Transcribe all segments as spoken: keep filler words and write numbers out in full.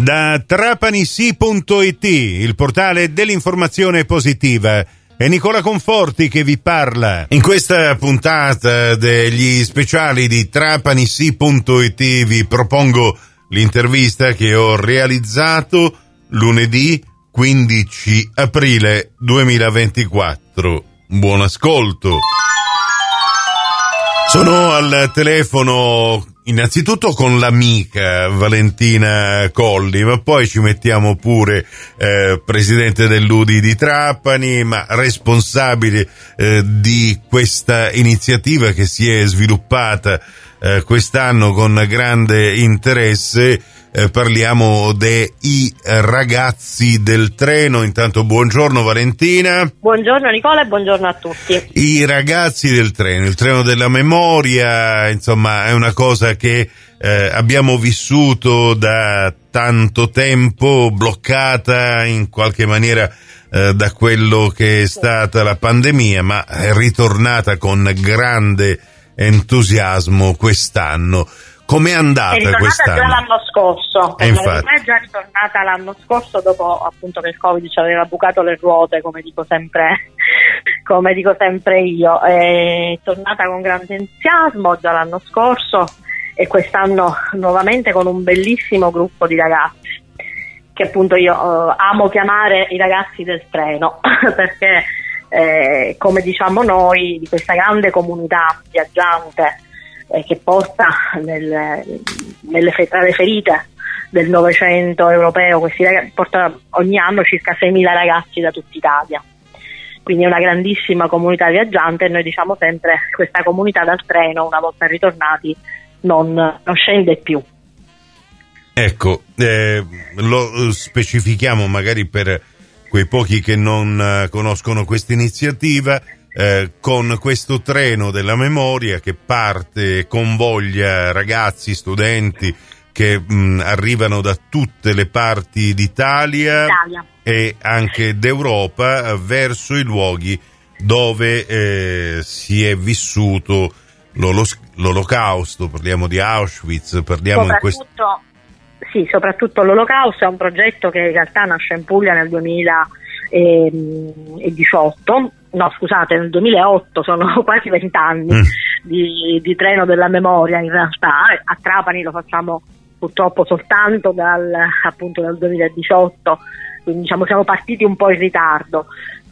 Da trapanisi punto it, il portale dell'informazione positiva, è Nicola Conforti che vi parla. In questa puntata degli speciali di trapanisi punto it vi propongo l'intervista che ho realizzato lunedì quindici aprile duemilaventiquattro. Buon ascolto. Sono al telefono innanzitutto con l'amica Valentina Colli, ma poi ci mettiamo pure eh, presidente dell'U D I di Trapani, ma responsabile eh, di questa iniziativa che si è sviluppata eh, quest'anno con grande interesse. Eh, parliamo dei ragazzi del treno. Intanto buongiorno Valentina. Buongiorno Nicola e buongiorno a tutti. I ragazzi del treno, il treno della memoria, insomma è una cosa che eh, abbiamo vissuto da tanto tempo, bloccata in qualche maniera eh, da quello che è stata la pandemia, ma è ritornata con grande entusiasmo quest'anno. Com'è andata quest'anno? È ritornata quest'anno? già l'anno scorso, e infatti. è già ritornata l'anno scorso dopo appunto che il Covid ci aveva bucato le ruote, come dico sempre, come dico sempre io. È tornata con grande entusiasmo già l'anno scorso e quest'anno nuovamente con un bellissimo gruppo di ragazzi che appunto io eh, amo chiamare i ragazzi del treno perché eh, come diciamo noi di questa grande comunità viaggiante che porta nel, nelle, tra le ferite del Novecento europeo, questi ragazzi, porta ogni anno circa seimila ragazzi da tutta Italia, quindi è una grandissima comunità viaggiante e noi diciamo sempre questa comunità dal treno una volta ritornati non, non scende più. Ecco, eh, lo specifichiamo magari per quei pochi che non uh, conoscono questa iniziativa. Eh, con questo treno della memoria che parte e convoglia ragazzi, studenti che mh, arrivano da tutte le parti d'Italia Italia. E anche d'Europa verso i luoghi dove eh, si è vissuto l'Olocausto, parliamo di Auschwitz, parliamo in questo... Sì, soprattutto l'Olocausto è un progetto che in realtà nasce in Puglia nel duemiladiciotto, no scusate nel duemilaotto, sono quasi vent'anni mm. di, di treno della memoria in realtà. A Trapani lo facciamo purtroppo soltanto dal, appunto dal duemiladiciotto, quindi diciamo siamo partiti un po' in ritardo.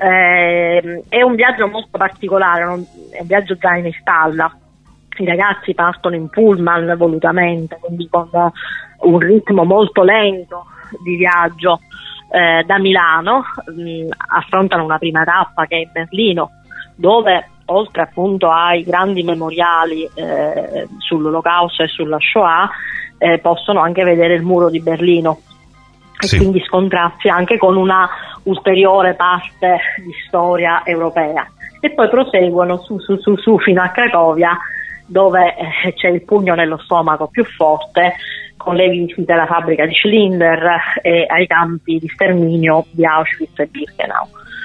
Eh, è un viaggio molto particolare, non, è un viaggio zaino in stalla. I ragazzi partono in pullman volutamente, quindi con un ritmo molto lento di viaggio eh, da Milano, mh, affrontano una prima tappa che è Berlino, dove oltre appunto ai grandi memoriali eh, sull'Olocausto e sulla Shoah eh, possono anche vedere il muro di Berlino e sì. Quindi scontrarsi anche con una ulteriore parte di storia europea e poi proseguono su su su, su fino a Cracovia, dove eh, c'è il pugno nello stomaco più forte, con le visite alla fabbrica di Schlinder e ai campi di sterminio di Auschwitz e Birkenau,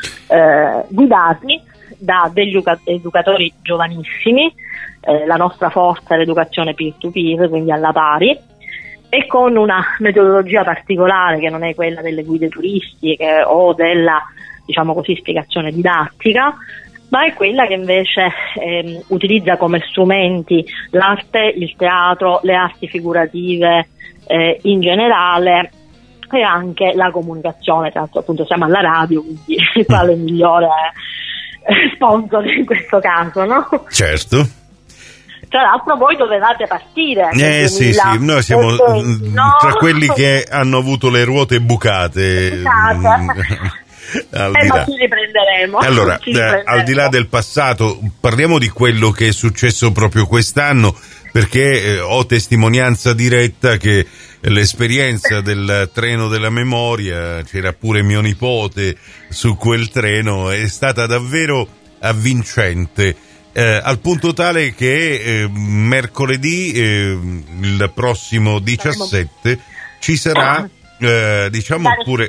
eh, guidati da degli educatori giovanissimi. Eh, la nostra forza è l'educazione peer-to-peer, quindi alla pari, e con una metodologia particolare che non è quella delle guide turistiche o della, diciamo così, spiegazione didattica, ma è quella che invece ehm, utilizza come strumenti l'arte, il teatro, le arti figurative eh, in generale e anche la comunicazione. Tra l'altro appunto siamo alla radio, quindi quale migliore eh, sponsor in questo caso, no? Certo. Tra l'altro voi dovevate partire. Eh sì, sì, noi siamo venti, no? Tra quelli che hanno avuto le ruote bucate. Bucate. Al eh, di là. Ma ci riprenderemo. Allora, ci riprenderemo. Eh, al di là del passato, parliamo di quello che è successo proprio quest'anno, perché eh, ho testimonianza diretta che l'esperienza del treno della memoria, c'era pure mio nipote su quel treno, è stata davvero avvincente, eh, al punto tale che eh, mercoledì, eh, il prossimo diciassette, ci sarà... Eh, diciamo la pure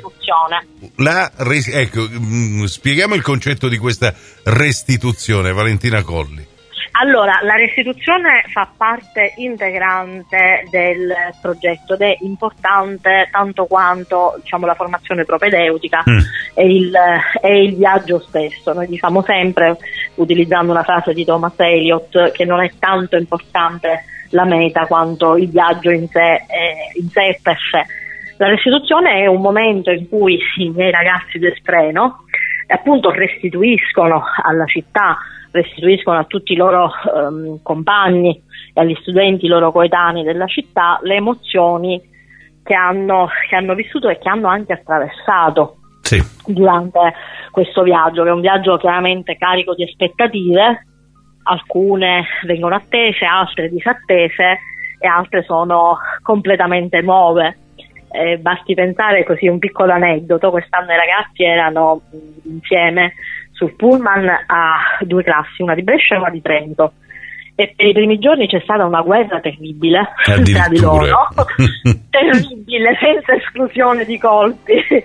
la res- ecco mh, spieghiamo il concetto di questa restituzione, Valentina Colli. Allora, la restituzione fa parte integrante del progetto ed è importante tanto quanto, diciamo, la formazione propedeutica mm. e, il, e il viaggio stesso. Noi diciamo sempre, utilizzando una frase di Thomas Eliot, che non è tanto importante la meta quanto il viaggio in sé, eh, in sé e per sé. La restituzione è un momento in cui i miei ragazzi del Spreno appunto restituiscono alla città, restituiscono a tutti i loro um, compagni e agli studenti loro coetanei della città le emozioni che hanno, che hanno vissuto e che hanno anche attraversato sì. durante questo viaggio, che è un viaggio chiaramente carico di aspettative, alcune vengono attese, altre disattese e altre sono completamente nuove. Eh, basti pensare, così un piccolo aneddoto, quest'anno i ragazzi erano mh, insieme sul pullman a due classi, una di Brescia e una di Trento, e per i primi giorni c'è stata una guerra terribile tra di loro, terribile, senza esclusione di colpi, eh,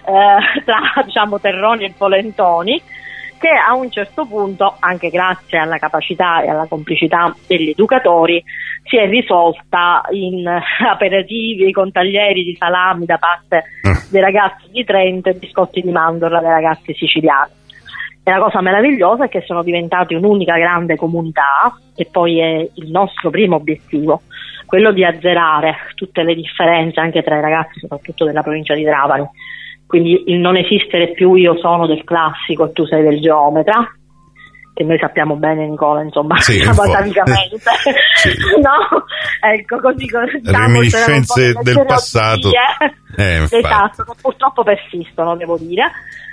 tra diciamo Terroni e Polentoni, che a un certo punto, anche grazie alla capacità e alla complicità degli educatori, si è risolta in aperitivi con taglieri di salami da parte dei ragazzi di Trento e biscotti di mandorla dei ragazzi siciliani. E la cosa meravigliosa è che sono diventati un'unica grande comunità, che poi è il nostro primo obiettivo, quello di azzerare tutte le differenze anche tra i ragazzi, soprattutto della provincia di Trapani. Quindi il non esistere più io sono del classico e tu sei del geometra, che noi sappiamo bene, Nicola, insomma, sì, basicamente, sì. no? Ecco, così reminiscenze del passato, eh, esatto, che purtroppo persistono, devo dire,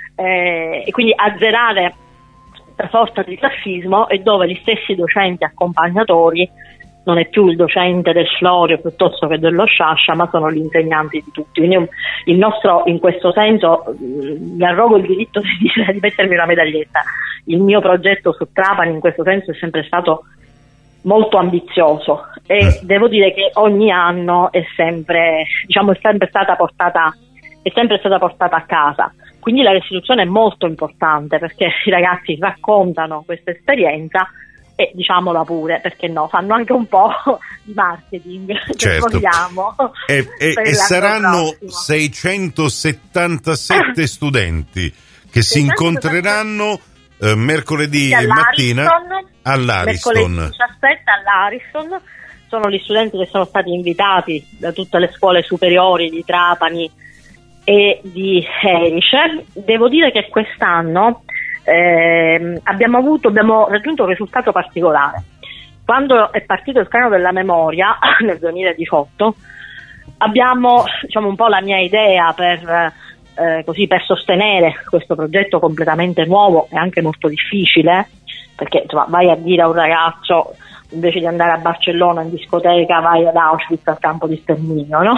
eh, e quindi azzerare per forza di classismo, e dove gli stessi docenti accompagnatori non è più il docente del Florio piuttosto che dello Sciascia, ma sono gli insegnanti di tutti. Quindi il nostro, in questo senso, mi arrogo il diritto di, dire, di mettermi una medaglietta. Il mio progetto su Trapani in questo senso è sempre stato molto ambizioso e devo dire che ogni anno è sempre, diciamo, è sempre stata portata, è sempre stata portata a casa. Quindi la restituzione è molto importante, perché i ragazzi raccontano questa esperienza e, diciamola pure, perché no, fanno anche un po' di marketing, certo. se vogliamo. E, e, e saranno seicentosettantasette studenti che si incontreranno eh, mercoledì mattina all'Ariston. Mercoledì diciassette all'Ariston. Sono gli studenti che sono stati invitati da tutte le scuole superiori di Trapani e di Erice. Devo dire che quest'anno Eh, abbiamo avuto abbiamo raggiunto un risultato particolare. Quando è partito il piano della memoria nel duemiladiciotto, abbiamo, diciamo, un po' la mia idea per eh, così per sostenere questo progetto completamente nuovo e anche molto difficile, perché insomma, vai a dire a un ragazzo, invece di andare a Barcellona in discoteca vai ad Auschwitz al campo di sterminio, no?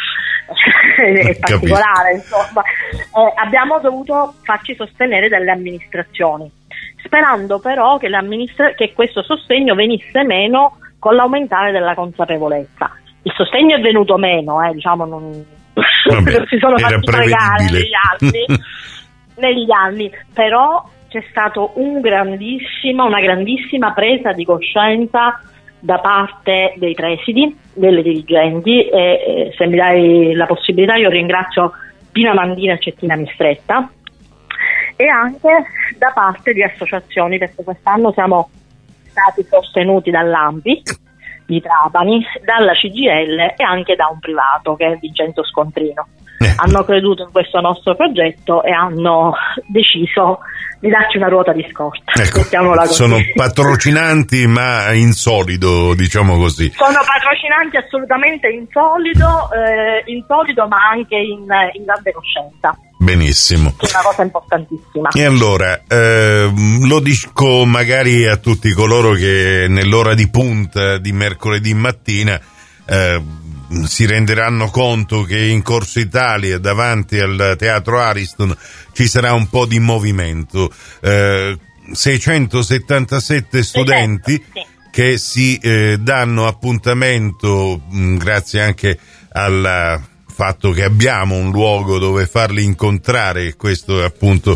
È particolare, insomma. Eh, abbiamo dovuto farci sostenere dalle amministrazioni, sperando però che, che questo sostegno venisse meno con l'aumentare della consapevolezza. Il sostegno è venuto meno, eh, diciamo, non, Vabbè, non si sono fatti pregare negli anni, negli anni, però c'è stato un grandissimo, una grandissima presa di coscienza da parte dei presidi, delle dirigenti, e eh, se mi dai la possibilità io ringrazio Pina Mandina e Cettina Mistretta, e anche da parte di associazioni, perché quest'anno siamo stati sostenuti dall'A M P I di Trapani, dalla C G I L e anche da un privato che è Vincenzo Scontrino. Hanno creduto in questo nostro progetto e hanno deciso di darci una ruota di scorta. Ecco, sono patrocinanti ma in solido, diciamo così. Sono patrocinanti assolutamente in solido, eh, in solido ma anche in, in grande coscienza. Benissimo. È una cosa importantissima. E allora, eh, lo dico magari a tutti coloro che nell'ora di punta di mercoledì mattina eh, si renderanno conto che in Corso Italia davanti al Teatro Ariston ci sarà un po' di movimento. Eh, seicentosettantasette studenti esatto, sì. che si eh, danno appuntamento, mh, grazie anche al fatto che abbiamo un luogo dove farli incontrare, e questo appunto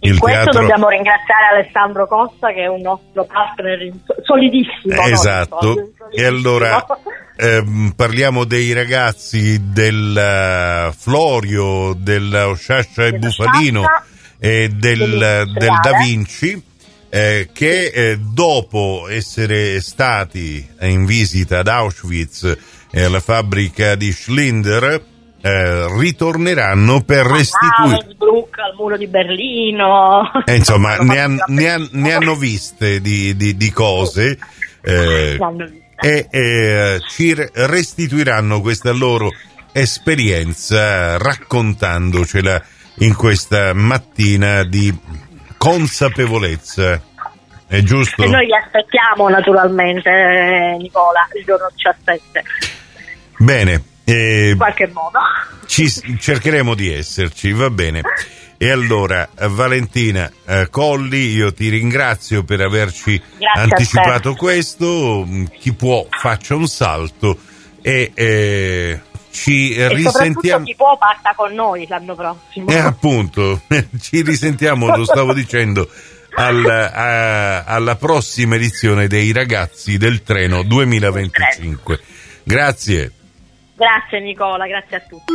In questo teatro... dobbiamo ringraziare Alessandro Costa, che è un nostro partner solidissimo. Esatto, no? solidissimo. E allora ehm, parliamo dei ragazzi del uh, Florio, del Sciascia e Bufalino e del, del Da Vinci, eh, che eh, dopo essere stati in visita ad Auschwitz e alla fabbrica di Schlinder, Eh, ritorneranno per restituire al muro di Berlino, eh, insomma ne, han, ne, han, ne hanno viste di, di, di cose eh, e eh, ci restituiranno questa loro esperienza raccontandocela in questa mattina di consapevolezza. È giusto? E noi li aspettiamo naturalmente, eh, Nicola, il giorno diciassette. Bene. Eh, in qualche modo ci cercheremo di esserci, va bene. E allora Valentina eh, Colli, io ti ringrazio per averci Grazie anticipato questo. Chi può faccia un salto e eh, ci e risentiamo. Chi può parta con noi l'anno prossimo. E eh, appunto ci risentiamo, lo stavo dicendo, al, a, alla prossima edizione dei Ragazzi del Treno duemilaventicinque. Grazie. Grazie Nicola, grazie a tutti.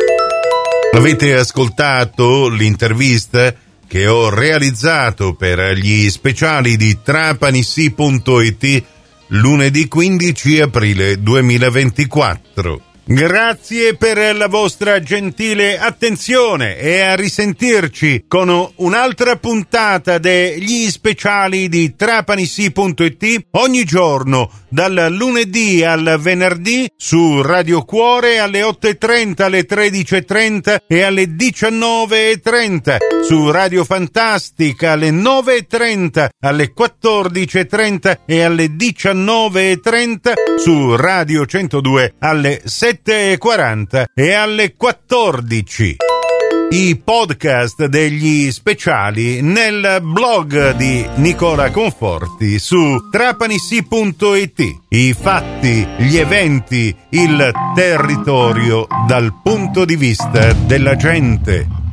Avete ascoltato l'intervista che ho realizzato per gli speciali di Trapani Sì punto it lunedì quindici aprile duemilaventiquattro. Grazie per la vostra gentile attenzione e a risentirci con un'altra puntata degli speciali di Trapani Sì punto it ogni giorno dal lunedì al venerdì su Radio Cuore alle otto e trenta, alle tredici e trenta e alle diciannove e trenta, su Radio Fantastica alle nove e trenta, alle quattordici e trenta e alle diciannove e trenta, su Radio centodue alle sette e quaranta e alle quattordici. I podcast degli speciali nel blog di Nicola Conforti su Trapani Sì punto it. I fatti, gli eventi, il territorio dal punto di vista della gente.